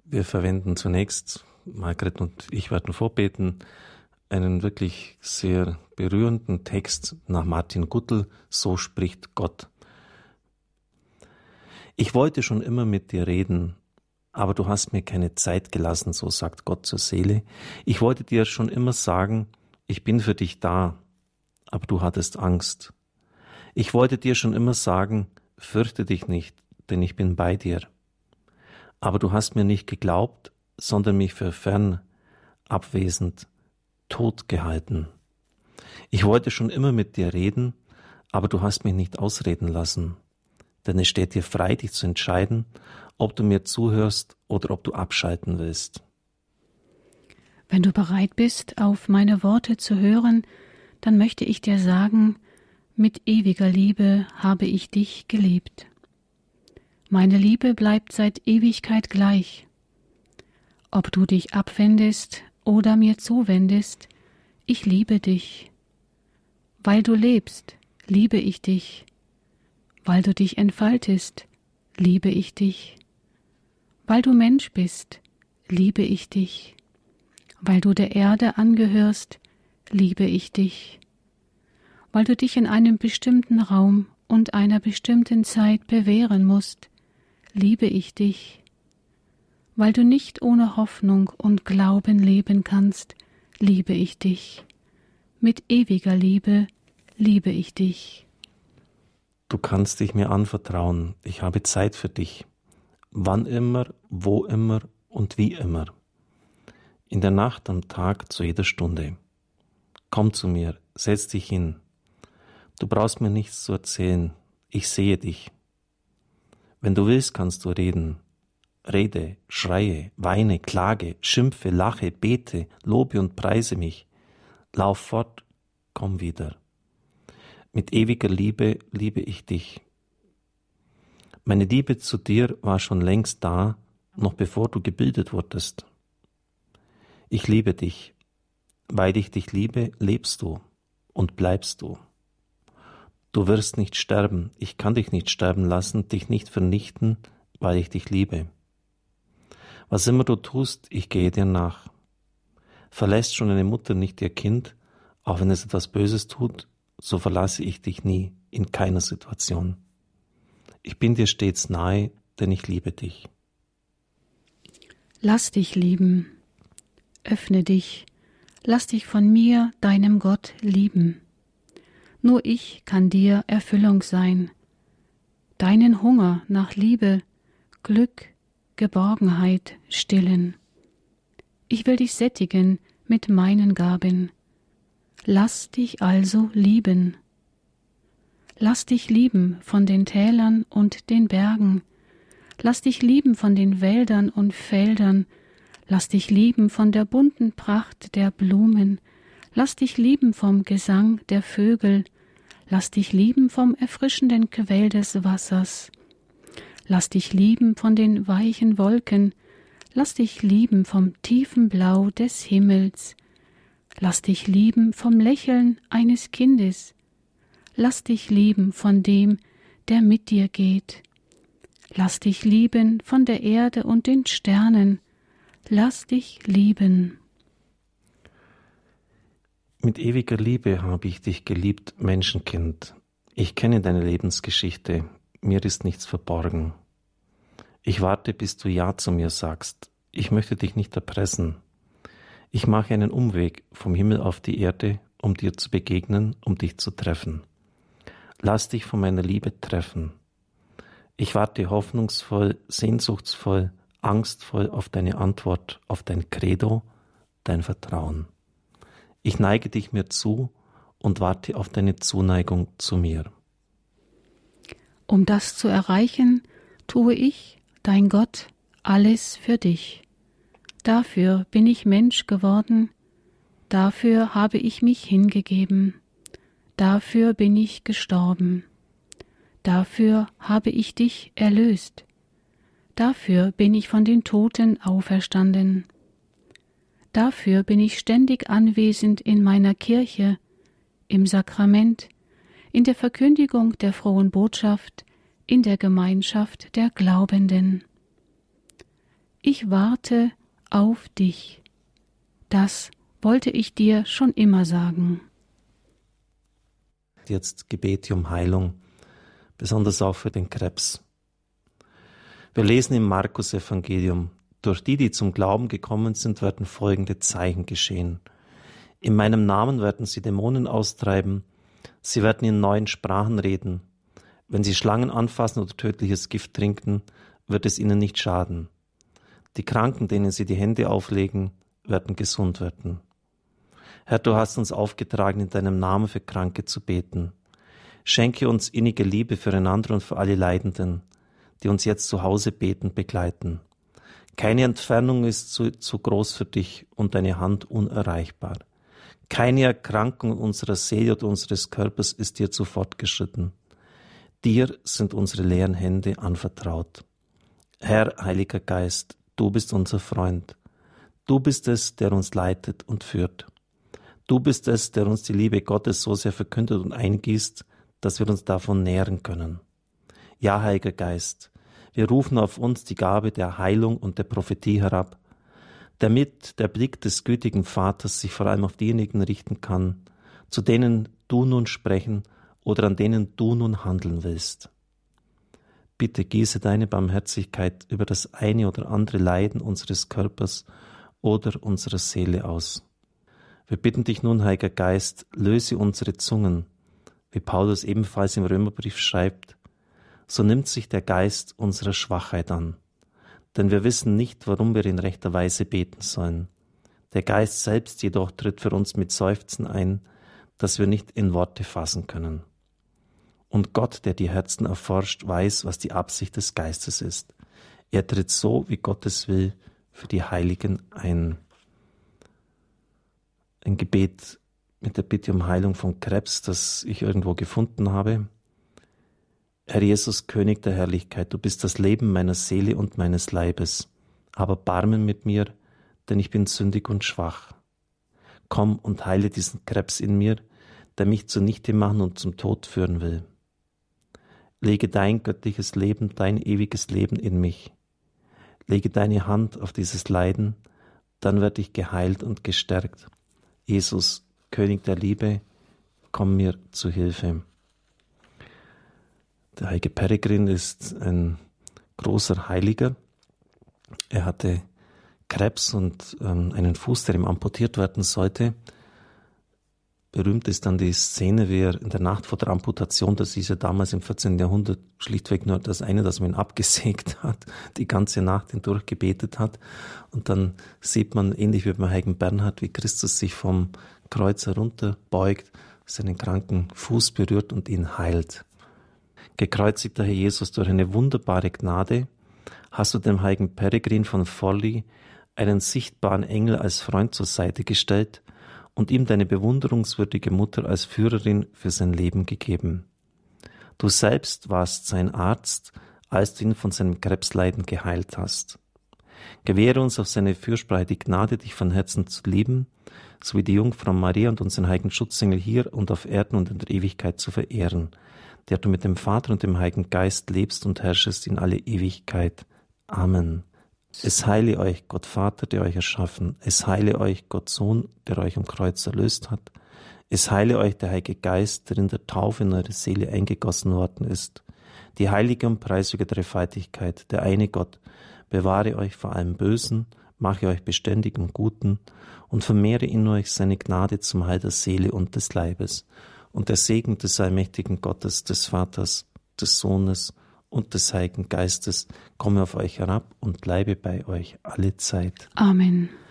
Wir verwenden zunächst, Margret und ich werden vorbeten, einen wirklich sehr berührenden Text nach Martin Guttl, So spricht Gott. Ich wollte schon immer mit dir reden, aber du hast mir keine Zeit gelassen, so sagt Gott zur Seele. Ich wollte dir schon immer sagen, ich bin für dich da, aber du hattest Angst. Ich wollte dir schon immer sagen, fürchte dich nicht, denn ich bin bei dir. Aber du hast mir nicht geglaubt, sondern mich für fern, abwesend, tot gehalten. Ich wollte schon immer mit dir reden, aber du hast mich nicht ausreden lassen. Denn es steht dir frei, dich zu entscheiden, ob du mir zuhörst oder ob du abschalten willst. Wenn du bereit bist, auf meine Worte zu hören, dann möchte ich dir sagen, mit ewiger Liebe habe ich dich geliebt. Meine Liebe bleibt seit Ewigkeit gleich. Ob du dich abwendest oder mir zuwendest, ich liebe dich. Weil du lebst, liebe ich dich. Weil du dich entfaltest, liebe ich dich. Weil du Mensch bist, liebe ich dich. Weil du der Erde angehörst, liebe ich dich. Weil du dich in einem bestimmten Raum und einer bestimmten Zeit bewähren musst, liebe ich dich. Weil du nicht ohne Hoffnung und Glauben leben kannst, liebe ich dich. Mit ewiger Liebe liebe ich dich. Du kannst dich mir anvertrauen, ich habe Zeit für dich. Wann immer, wo immer und wie immer. In der Nacht, am Tag, zu jeder Stunde. Komm zu mir, setz dich hin. Du brauchst mir nichts zu erzählen, ich sehe dich. Wenn du willst, kannst du reden. Rede, schreie, weine, klage, schimpfe, lache, bete, lobe und preise mich. Lauf fort, komm wieder. Mit ewiger Liebe liebe ich dich. Meine Liebe zu dir war schon längst da, noch bevor du gebildet wurdest. Ich liebe dich. Weil ich dich liebe, lebst du und bleibst du. Du wirst nicht sterben, ich kann dich nicht sterben lassen, dich nicht vernichten, weil ich dich liebe. Was immer du tust, ich gehe dir nach. Verlässt schon eine Mutter nicht ihr Kind, auch wenn es etwas Böses tut, so verlasse ich dich nie, in keiner Situation. Ich bin dir stets nahe, denn ich liebe dich. Lass dich lieben, öffne dich, lass dich von mir, deinem Gott, lieben. Nur ich kann dir Erfüllung sein, deinen Hunger nach Liebe, Glück, Geborgenheit stillen. Ich will dich sättigen mit meinen Gaben. Lass dich also lieben. Lass dich lieben von den Tälern und den Bergen. Lass dich lieben von den Wäldern und Feldern. Lass dich lieben von der bunten Pracht der Blumen. Lass dich lieben vom Gesang der Vögel. Lass dich lieben vom erfrischenden Quell des Wassers. Lass dich lieben von den weichen Wolken. Lass dich lieben vom tiefen Blau des Himmels. Lass dich lieben vom Lächeln eines Kindes. Lass dich lieben von dem, der mit dir geht. Lass dich lieben von der Erde und den Sternen. Lass dich lieben. Mit ewiger Liebe habe ich dich geliebt, Menschenkind. Ich kenne deine Lebensgeschichte, mir ist nichts verborgen. Ich warte, bis du Ja zu mir sagst. Ich möchte dich nicht erpressen. Ich mache einen Umweg vom Himmel auf die Erde, um dir zu begegnen, um dich zu treffen. Lass dich von meiner Liebe treffen. Ich warte hoffnungsvoll, sehnsuchtsvoll, angstvoll auf deine Antwort, auf dein Credo, dein Vertrauen. Ich neige dich mir zu und warte auf deine Zuneigung zu mir. Um das zu erreichen, tue ich, dein Gott, alles für dich. Dafür bin ich Mensch geworden, dafür habe ich mich hingegeben, dafür bin ich gestorben, dafür habe ich dich erlöst, dafür bin ich von den Toten auferstanden. Dafür bin ich ständig anwesend in meiner Kirche, im Sakrament, in der Verkündigung der frohen Botschaft, in der Gemeinschaft der Glaubenden. ich warte auf dich. Das wollte ich dir schon immer sagen. Jetzt Gebete um Heilung, besonders auch für den Krebs. Wir lesen im Markus-Evangelium: Durch die zum Glauben gekommen sind, werden folgende Zeichen geschehen. In meinem Namen werden sie Dämonen austreiben, sie werden in neuen Sprachen reden. Wenn sie Schlangen anfassen oder tödliches Gift trinken, wird es ihnen nicht schaden. Die Kranken, denen sie die Hände auflegen, werden gesund werden. Herr, du hast uns aufgetragen, in deinem Namen für Kranke zu beten. Schenke uns innige Liebe füreinander und für alle Leidenden, die uns jetzt zu Hause betend begleiten. Keine Entfernung ist zu groß für dich und deine Hand unerreichbar. Keine Erkrankung unserer Seele oder unseres Körpers ist dir zu fortgeschritten. Dir sind unsere leeren Hände anvertraut. Herr, Heiliger Geist, du bist unser Freund. Du bist es, der uns leitet und führt. Du bist es, der uns die Liebe Gottes so sehr verkündet und eingießt, dass wir uns davon nähren können. Ja, Heiliger Geist, wir rufen auf uns die Gabe der Heilung und der Prophetie herab, damit der Blick des gütigen Vaters sich vor allem auf diejenigen richten kann, zu denen du nun sprechen oder an denen du nun handeln willst. Bitte gieße deine Barmherzigkeit über das eine oder andere Leiden unseres Körpers oder unserer Seele aus. Wir bitten dich nun, Heiliger Geist, löse unsere Zungen, wie Paulus ebenfalls im Römerbrief schreibt: So nimmt sich der Geist unserer Schwachheit an. Denn wir wissen nicht, warum wir in rechter Weise beten sollen. Der Geist selbst jedoch tritt für uns mit Seufzen ein, das wir nicht in Worte fassen können. Und Gott, der die Herzen erforscht, weiß, was die Absicht des Geistes ist. Er tritt so, wie Gott es will, für die Heiligen ein. Ein Gebet mit der Bitte um Heilung von Krebs, das ich irgendwo gefunden habe. Herr Jesus, König der Herrlichkeit, du bist das Leben meiner Seele und meines Leibes. Hab Erbarmen mit mir, denn ich bin sündig und schwach. Komm und heile diesen Krebs in mir, der mich zunichte machen und zum Tod führen will. Lege dein göttliches Leben, dein ewiges Leben in mich. Lege deine Hand auf dieses Leiden, dann werde ich geheilt und gestärkt. Jesus, König der Liebe, komm mir zu Hilfe. Der heilige Peregrin ist ein großer Heiliger. Er hatte Krebs und einen Fuß, der ihm amputiert werden sollte. Berühmt ist dann die Szene, wie er in der Nacht vor der Amputation, das ist ja damals im 14. Jahrhundert schlichtweg nur das eine, dass man ihn abgesägt hat, die ganze Nacht hindurch gebetet hat. Und dann sieht man, ähnlich wie beim heiligen Bernhard, wie Christus sich vom Kreuz herunterbeugt, seinen kranken Fuß berührt und ihn heilt. Gekreuzigter Herr Jesus, durch eine wunderbare Gnade hast du dem heiligen Peregrin von Forli einen sichtbaren Engel als Freund zur Seite gestellt und ihm deine bewunderungswürdige Mutter als Führerin für sein Leben gegeben. Du selbst warst sein Arzt, als du ihn von seinem Krebsleiden geheilt hast. Gewähre uns auf seine Fürsprache die Gnade, dich von Herzen zu lieben, sowie die Jungfrau Maria und unseren heiligen Schutzengel hier und auf Erden und in der Ewigkeit zu verehren, der du mit dem Vater und dem Heiligen Geist lebst und herrschest in alle Ewigkeit. Amen. Es heile euch Gott Vater, der euch erschaffen. Es heile euch Gott Sohn, der euch am Kreuz erlöst hat. Es heile euch der Heilige Geist, der in der Taufe in eure Seele eingegossen worden ist. Die heilige und preiswürdige Dreifaltigkeit, der eine Gott, bewahre euch vor allem Bösen, mache euch beständig im Guten und vermehre in euch seine Gnade zum Heil der Seele und des Leibes. Und der Segen des allmächtigen Gottes, des Vaters, des Sohnes und des Heiligen Geistes komme auf euch herab und bleibe bei euch alle Zeit. Amen.